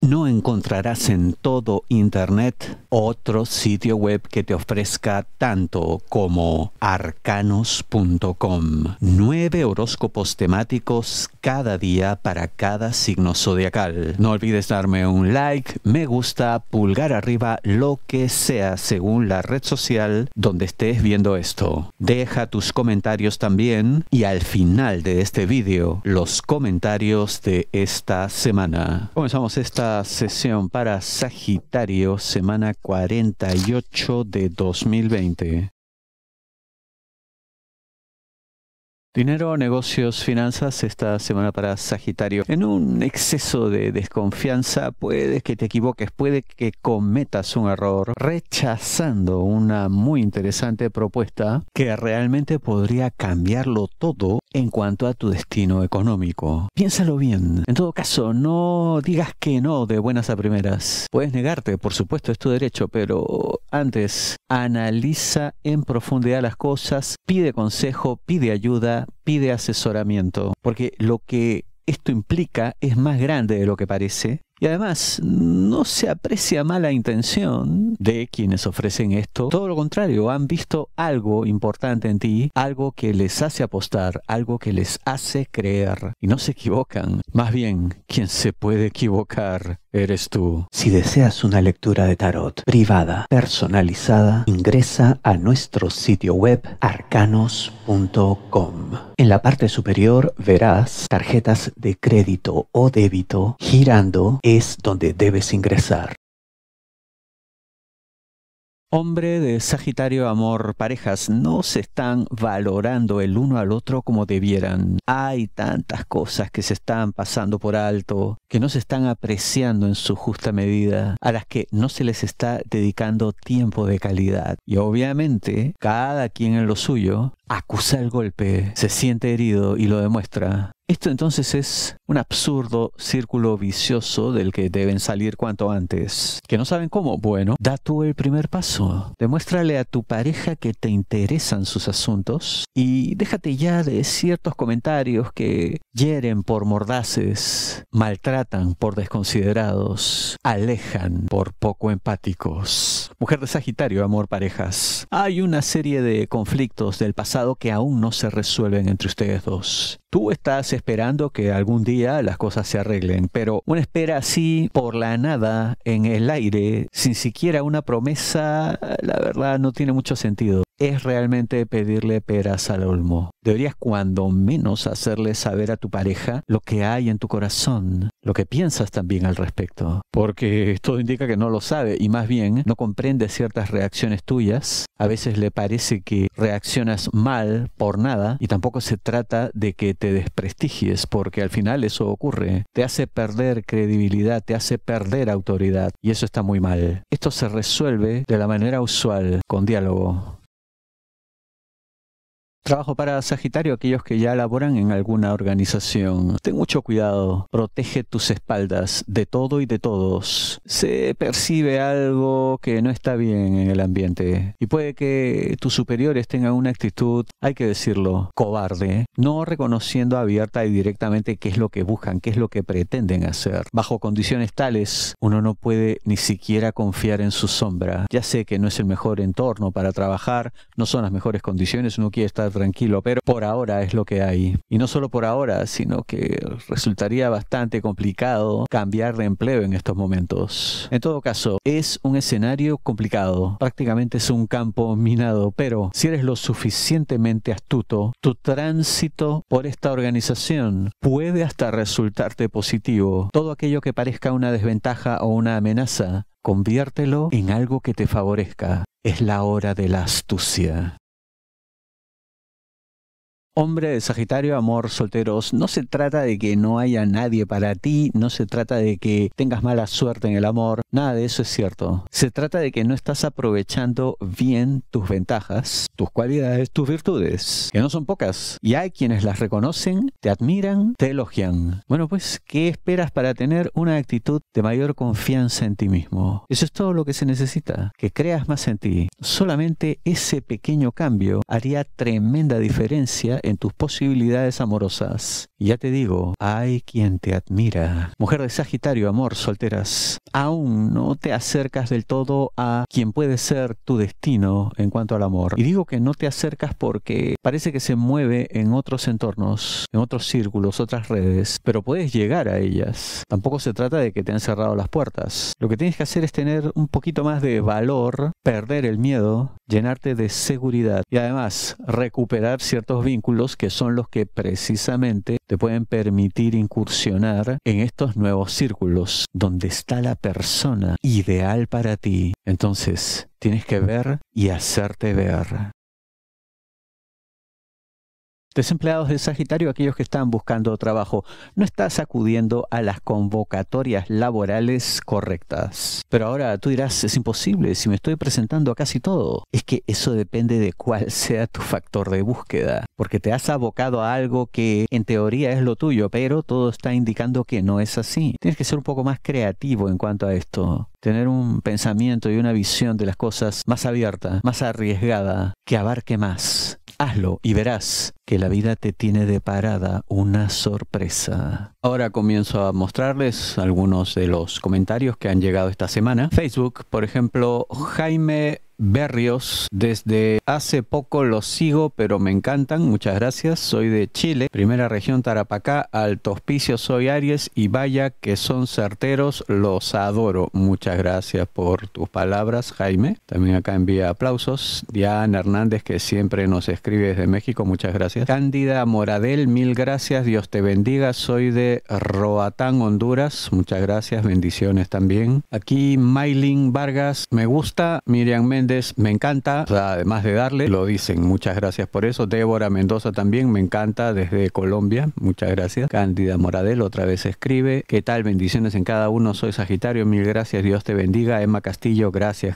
No encontrarás en todo Internet otro sitio web que te ofrezca tanto como arcanos.com. 9 horóscopos temáticos cada día para cada signo zodiacal. No olvides darme un like, me gusta, pulgar arriba, lo que sea según la red social donde estés viendo esto. Deja tus comentarios también y al final de este vídeo los comentarios de esta semana. Comenzamos esta sesión para Sagitario, semana 48 de 2020. Dinero, negocios, finanzas esta semana para Sagitario. En un exceso de desconfianza puede que te equivoques, puede que cometas un error rechazando una muy interesante propuesta que realmente podría cambiarlo todo en cuanto a tu destino económico. Piénsalo bien. En todo caso, no digas que no de buenas a primeras. Puedes negarte, por supuesto, es tu derecho, pero antes analiza en profundidad las cosas, pide consejo, pide ayuda, pide asesoramiento, porque lo que esto implica es más grande de lo que parece. Y además, no se aprecia mala intención de quienes ofrecen esto. Todo lo contrario, han visto algo importante en ti, algo que les hace apostar, algo que les hace creer. Y no se equivocan. Más bien, quien se puede equivocar eres tú. Si deseas una lectura de tarot privada, personalizada, ingresa a nuestro sitio web arcanos.com. En la parte superior verás tarjetas de crédito o débito girando. Es donde debes ingresar. Hombre de Sagitario, amor, parejas, no se están valorando el uno al otro como debieran. Hay tantas cosas que se están pasando por alto, que no se están apreciando en su justa medida, a las que no se les está dedicando tiempo de calidad. Y obviamente, cada quien en lo suyo acusa el golpe, se siente herido y lo demuestra. Esto entonces es un absurdo círculo vicioso del que deben salir cuanto antes. ¿Que no saben cómo? Bueno, da tú el primer paso. Demuéstrale a tu pareja que te interesan sus asuntos y déjate ya de ciertos comentarios que hieren por mordaces, maltratan por desconsiderados, alejan por poco empáticos. Mujer de Sagitario, amor, parejas. Hay una serie de conflictos del pasado que aún no se resuelven entre ustedes dos. Tú estás esperando que algún día las cosas se arreglen, pero una espera así por la nada, en el aire, sin siquiera una promesa, la verdad no tiene mucho sentido. Es realmente pedirle peras al olmo. Deberías cuando menos hacerle saber a tu pareja lo que hay en tu corazón, lo que piensas también al respecto. Porque todo indica que no lo sabe y más bien no comprende ciertas reacciones tuyas. A veces le parece que reaccionas mal por nada y tampoco se trata de que te desprestigies porque al final eso ocurre. Te hace perder credibilidad, te hace perder autoridad y eso está muy mal. Esto se resuelve de la manera usual, con diálogo. Trabajo para Sagitario, aquellos que ya laboran en alguna organización. Ten mucho cuidado, protege tus espaldas de todo y de todos. Se percibe algo que no está bien en el ambiente y puede que tus superiores tengan una actitud, hay que decirlo, cobarde, no reconociendo abierta y directamente qué es lo que buscan, qué es lo que pretenden hacer. Bajo condiciones tales, uno no puede ni siquiera confiar en su sombra. Ya sé que no es el mejor entorno para trabajar, no son las mejores condiciones, uno quiere estar tranquilo, pero por ahora es lo que hay. Y no solo por ahora, sino que resultaría bastante complicado cambiar de empleo en estos momentos. En todo caso, es un escenario complicado. Prácticamente es un campo minado, pero si eres lo suficientemente astuto, tu tránsito por esta organización puede hasta resultarte positivo. Todo aquello que parezca una desventaja o una amenaza, conviértelo en algo que te favorezca. Es la hora de la astucia. Hombre de Sagitario, amor, solteros, no se trata de que no haya nadie para ti, no se trata de que tengas mala suerte en el amor, nada de eso es cierto. Se trata de que no estás aprovechando bien tus ventajas, tus cualidades, tus virtudes, que no son pocas. Y hay quienes las reconocen, te admiran, te elogian. Bueno, pues, ¿qué esperas para tener una actitud de mayor confianza en ti mismo? Eso es todo lo que se necesita, que creas más en ti. Solamente ese pequeño cambio haría tremenda diferencia en tus posibilidades amorosas. Y ya te digo, hay quien te admira. Mujer de Sagitario, amor, solteras. Aún no te acercas del todo a quien puede ser tu destino en cuanto al amor. Y digo que no te acercas porque parece que se mueve en otros entornos, en otros círculos, otras redes, pero puedes llegar a ellas. Tampoco se trata de que te han cerrado las puertas. Lo que tienes que hacer es tener un poquito más de valor, perder el miedo, llenarte de seguridad y además recuperar ciertos vínculos que son los que precisamente te pueden permitir incursionar en estos nuevos círculos donde está la persona ideal para ti. Entonces, tienes que ver y hacerte ver. Desempleados de Sagitario, aquellos que están buscando trabajo, no estás acudiendo a las convocatorias laborales correctas. Pero ahora tú dirás, es imposible si me estoy presentando a casi todo. Es que eso depende de cuál sea tu factor de búsqueda, porque te has abocado a algo que en teoría es lo tuyo, pero todo está indicando que no es así. Tienes que ser un poco más creativo en cuanto a esto. Tener un pensamiento y una visión de las cosas más abierta, más arriesgada, que abarque más. Hazlo y verás que la vida te tiene deparada una sorpresa. Ahora comienzo a mostrarles algunos de los comentarios que han llegado esta semana. Facebook, por ejemplo, Jaime Berrios, desde hace poco los sigo, pero me encantan, muchas gracias. Soy de Chile, primera región Tarapacá, Alto Hospicio, soy Aries y vaya que son certeros, los adoro. Muchas gracias por tus palabras, Jaime. También acá envía aplausos. Diana Hernández, que siempre nos escribe desde México, muchas gracias. Cándida Moradel, mil gracias, Dios te bendiga. Soy de Roatán, Honduras, muchas gracias, bendiciones también. Aquí Maylin Vargas, me gusta. Miriam Méndez, me encanta, o sea, además de darle, lo dicen, muchas gracias por eso. Débora Mendoza también, me encanta, desde Colombia, muchas gracias. Cándida Moradel otra vez escribe, ¿qué tal? Bendiciones en cada uno, soy Sagitario, mil gracias, Dios te bendiga. Emma Castillo, gracias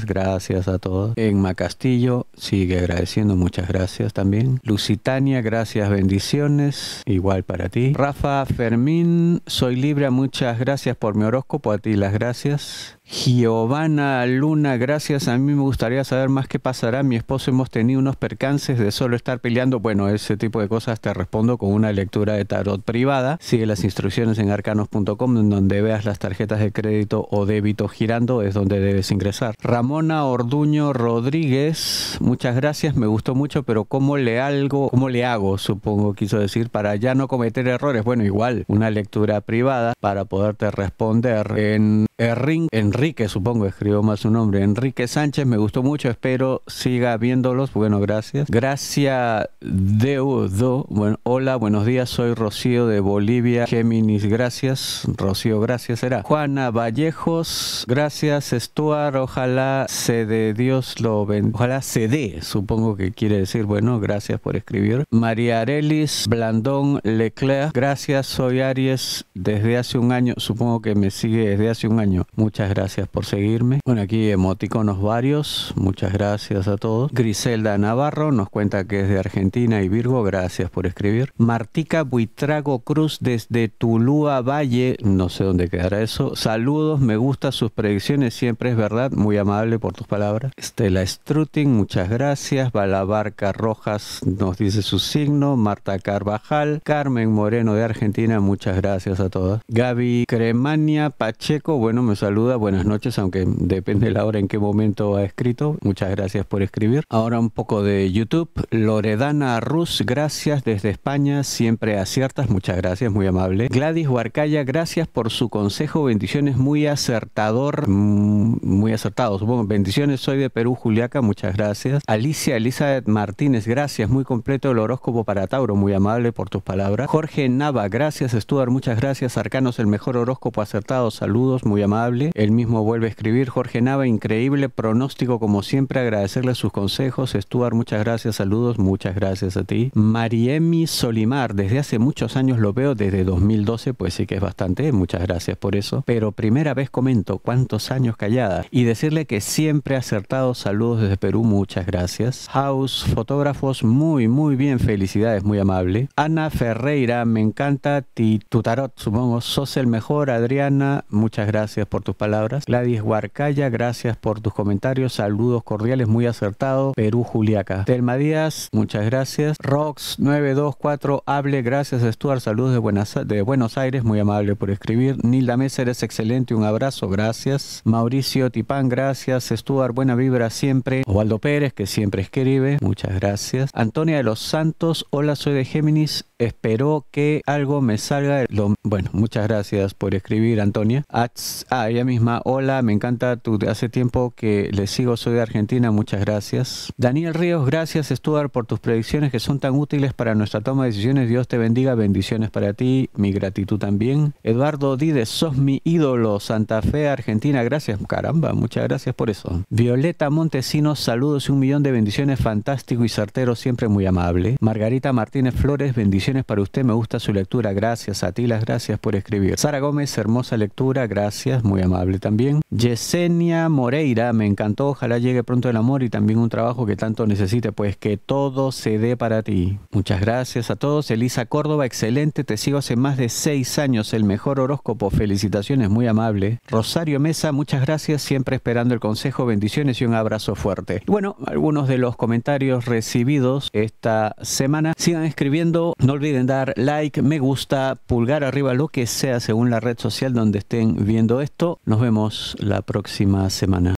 a todos. Emma Castillo sigue agradeciendo, muchas gracias también. Lusitania, gracias, bendiciones, igual para ti. Rafa Fermín, soy Libra, muchas gracias por mi horóscopo, a ti las gracias. Giovanna Luna, gracias. A mí me gustaría saber más qué pasará. Mi esposo hemos tenido unos percances de solo estar peleando. Bueno, ese tipo de cosas te respondo con una lectura de tarot privada. Sigue las instrucciones en arcanos.com, en donde veas las tarjetas de crédito o débito girando, es donde debes ingresar. Ramona Orduño Rodríguez, muchas gracias. Me gustó mucho, pero ¿cómo le hago? Supongo quiso decir, para ya no cometer errores. Bueno, igual, una lectura privada para poderte responder. En Enrique, supongo, escribió mal su nombre. Enrique Sánchez, me gustó mucho, espero siga viéndolos. Bueno, gracias. Gracia Deudo, bueno, hola, buenos días, soy Rocío de Bolivia, Géminis, gracias. Rocío, gracias, será. Juana Vallejos, gracias. Stuart, ojalá se dé, Dios lo bendiga. Ojalá se dé, supongo que quiere decir, bueno, gracias por escribir. María Arelis Blandón Leclerc, gracias, soy Aries desde hace un año, supongo que me sigue desde hace un año. Muchas gracias por seguirme. Bueno, aquí emoticonos varios. Muchas gracias a todos. Griselda Navarro nos cuenta que es de Argentina y Virgo. Gracias por escribir. Martica Buitrago Cruz desde Tulúa Valle. No sé dónde quedará eso. Saludos, me gustan sus predicciones. Siempre es verdad. Muy amable por tus palabras. Estela Struting, muchas gracias. Balabarca Rojas nos dice su signo. Marta Carvajal. Carmen Moreno de Argentina. Muchas gracias a todas. Gaby Cremania Pacheco, bueno, me saluda, buenas noches, aunque depende de la hora en qué momento ha escrito. Muchas gracias por escribir. Ahora un poco de YouTube. Loredana Rus, gracias desde España, siempre aciertas, muchas gracias, muy amable. Gladys Huarcaya, gracias por su consejo, bendiciones, muy acertador, muy acertado, supongo. Bendiciones, soy de Perú, Juliaca, muchas gracias. Alicia Elizabeth Martínez, gracias, muy completo el horóscopo para Tauro, muy amable por tus palabras. Jorge Nava, gracias. Stuart, muchas gracias. Arcanos, el mejor horóscopo acertado, saludos, muy amable. Él mismo vuelve a escribir. Jorge Nava, increíble pronóstico como siempre, agradecerle sus consejos. Stuart, muchas gracias, saludos, muchas gracias a ti. Mariemi Solimar, desde hace muchos años lo veo, desde 2012, pues sí que es bastante, muchas gracias por eso. Pero primera vez comento, cuántos años callada, y decirle que siempre acertado, saludos desde Perú, muchas gracias. House Fotógrafos, muy bien, felicidades, muy amable. Ana Ferreira, me encanta tu tarot, supongo, sos el mejor. Adriana, muchas gracias por tus palabras. Gladys Huarcaya, gracias por tus comentarios. comentario, saludos cordiales, muy acertado, Perú, Juliaca. Telma Díaz, muchas gracias. Rox 924, hable, gracias Stuart, saludos de Buenos Aires, muy amable por escribir. Nilda Mesa, eres excelente, un abrazo, gracias. Mauricio Tipán, gracias. Stuart, buena vibra siempre. Osvaldo Pérez, que siempre escribe, muchas gracias. Antonia de los Santos, hola, soy de Géminis, espero que algo me salga. Bueno, muchas gracias por escribir, Antonia. Ella misma, hola, me encanta, hace tiempo que le sigo, soy de Argentina, muchas gracias. Daniel Ríos, gracias Stuart por tus predicciones que son tan útiles para nuestra toma de decisiones, Dios te bendiga, bendiciones para ti, mi gratitud también. Eduardo Dides, sos mi ídolo, Santa Fe, Argentina, gracias, caramba, muchas gracias por eso. Violeta Montesinos, saludos y 1.000.000 de bendiciones, fantástico y certero, siempre muy amable. Margarita Martínez Flores, bendiciones para usted, me gusta su lectura, gracias a ti, las gracias por escribir. Sara Gómez, hermosa lectura, gracias, muy amable también. Yesenia Moreira, me encantó, ojalá llegue pronto el amor y también un trabajo que tanto necesite, pues que todo se dé para ti. Muchas gracias a todos. Elisa Córdoba, excelente, te sigo hace más de 6 años, el mejor horóscopo, felicitaciones, muy amable. Rosario Mesa, muchas gracias, siempre esperando el consejo, bendiciones y un abrazo fuerte. Y bueno, algunos de los comentarios recibidos esta semana, sigan escribiendo, no olviden dar like, me gusta, pulgar arriba, lo que sea según la red social donde estén viendo esto. Nos vemos la próxima semana.